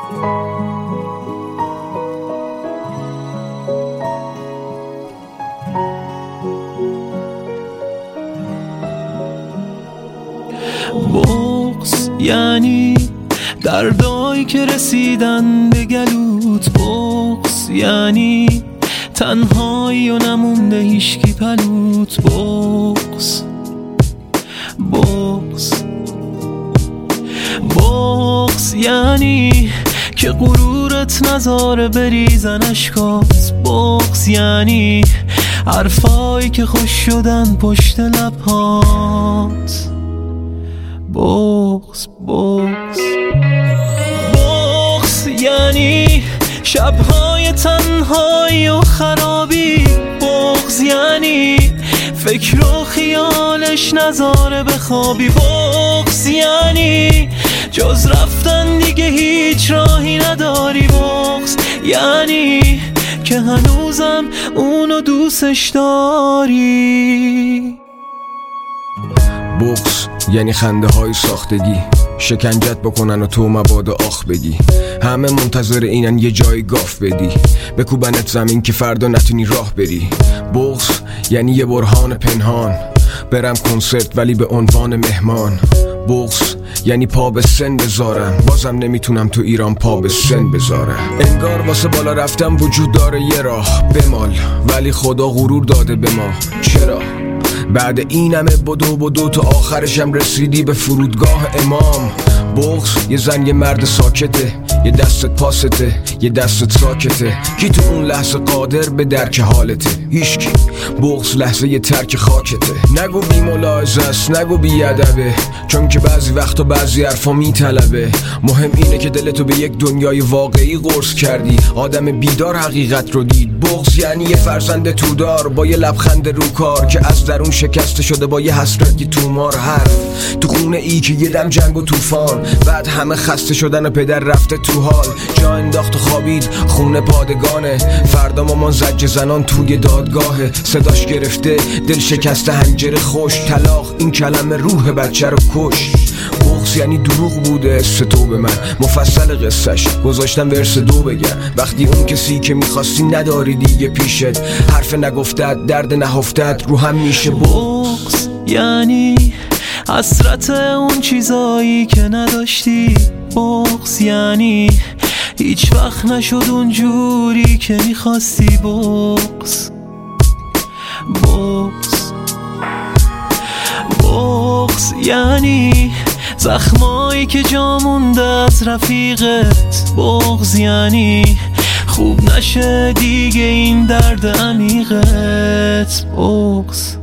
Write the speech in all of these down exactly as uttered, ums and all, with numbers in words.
بغض یعنی دردایی که رسیدن به گلوت، بغض یعنی تنهایی و نمونده هیشکی پلوت، بغض بغض بغض یعنی که غرورت نذاره بریزن اشکات، بغض یعنی حرفایی که خوش شدن پشت لبهات، بغض بغض بغض یعنی شبهای تنهایی و خرابی، بغض یعنی فکر و خیالش نذاره بخوابی، بغض یعنی جز رفتن دیگه هیچ راهی نداری، بغض یعنی که هنوزم اونو دوستش داری. بغض یعنی خنده های ساختگی، شکنجت بکنن و تو مبادا آخ بگی، همه منتظر اینن یه جای گاف بدی، بکوبنت زمین که فردا نتونی راه بری. بغض یعنی یه برهان پنهان، برم کنسرت ولی به عنوان مهمان. بغض یعنی پا به سن بذارم، بازم نمیتونم تو ایران پا به سن بذارم. انگار واسه بالا رفتم وجود داره یه راه بمال، ولی خدا غرور داده به ما. چرا؟ بعد این همه بدو بدو تو آخرشم رسیدی به فرودگاه امام. بغض یه زن یه مرد ساکته، یه دستت پاسته یه دستت ساکته، کی تو اون لحظه قادر به درک حالته؟ هیچکی. بغض لحظه یه ترک خاکته. نگو بی ملاحظه است، نگو بی ادبه، چون که بعضی وقتا بعضی حرفا میطلبه. مهم اینه که دلتو به یک دنیای واقعی قرص کردی، آدم بیدار حقیقت رو دید. بغض یعنی یه فرزند تودار با یه لبخند رو کار که از درون شکسته شده با یه حسرتی تومار. حرف تو خونه ای که یه دم جنگ و طوفان، بعد همه خسته شدن و پدر رفته تو حال، جا انداخت و خوابید خونه پادگانه. فردا مامان زجر زنان توی دادگاهه، صداش گرفته دل شکسته حنجره خوش، طلاق این کلمه روح بچه رو کش. بغض یعنی دروغ بوده است تو به من، مفصل قصهش گذاشتم ورس دو بگم. وقتی اون کسی که میخواستی نداری دیگه پیشت، حرف نگفتت درد نهفتت رو هم میشه. بغض یعنی حسرت اون چیزایی که نداشتی، بغض یعنی هیچ وقت نشد اون جوری که میخواستی. بغض بغض بغض یعنی زخمایی که جا مونده از رفیقت، بغض یعنی خوب نشه دیگه این درد عمیقت. بغض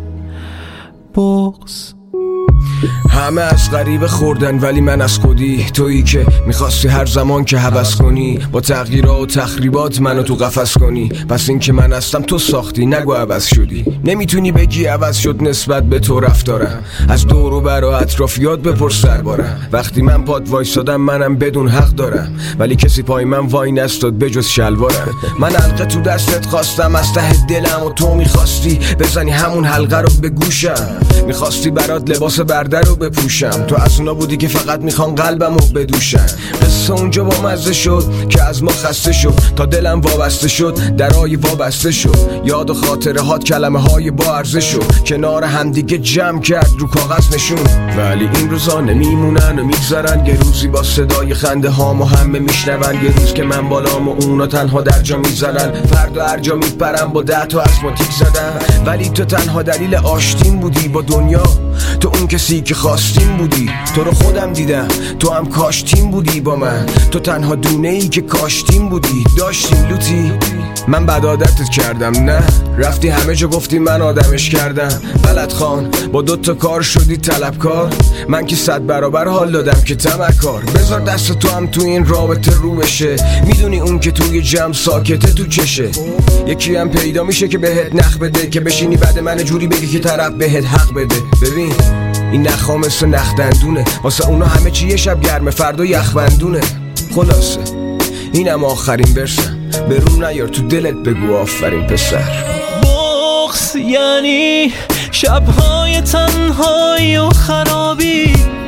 بغض همه از غریبه خوردن ولی من از خودی، تویی که میخواستی هر زمان که هوس کنی با تغییرات و تخریبات منو تو قفس کنی. پس این که من هستم تو ساختی، نگو عوض شدی. نمیتونی بگی عوض شد نسبت به تو رفتارم، از دور و بر و اطرافیات بپرس دربارم. وقتی من پاد وایسادم منم بدون حق دارم، ولی کسی پای من وای نستاد بجز شلوارم. من حلقه تو دستت خواستم از ته دلم و تو میخواستی بزنی همون حلقه رو به گوشم. میخواستی برات لباس برده رو بپوشم، تو از اونا بودی که فقط میخوان قلبم رو بدوشن. قصه اونجا با مزه شد که از ما خسته شد، تا دلم وابسته شد درای وابسته شد. یاد و خاطره هات کلمه های با ارزش شد، کنار همدیگه جمع کرد رو کاغذ نشون. ولی این روزا نمیمونن و میگذرن، یه روزی با صدای خنده هامو همه میشنون. یه روز که من بالام و اونا تنها در جا میزنن، فردا هر جا میپرم با ده تا اسماتیک زدن. ولی تو تنها دلیل آشتیم بودی با دنیا، تو اون کسی که خواستیم بودی. تو رو خودم دیدم تو هم کاشتیم بودی با من، تو تنها دونه ای که کاشتیم بودی. داشتیم لوتی من بد عادتت کردم، نه رفتی همه جا گفتی من آدمش کردم. بلد خان با دوتا کار شدی طلبکار، من که صد برابر حال دادم که طمعکار. بذار دست تو هم تو این رابطه رو بشه، میدونی اون که توی جمع ساکته تو چشه. یکی هم پیدا میشه که بهت نخ بده، که بشینی بعد من جوری بگی که طرف بهت حق بده. ببین این نخا مثل نخ دندونه، واسه اونا همه چی یه شب گرمه فردا یخبندونه. خلاصه اینم آخرین برسم، به روم نیار تو دلت بگو آفرین پسر. بغض یعنی شبهای تنهایی و خرابی، بغض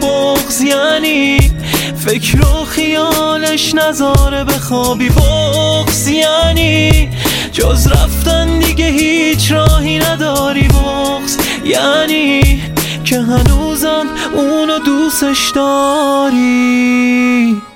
بغض یعنی فکر و خیالش نذاره بخوابی. بغض یعنی جز رفتن دیگه هیچ راهی نداری. بغض یعنی که هنوزم اونو دوستش داری.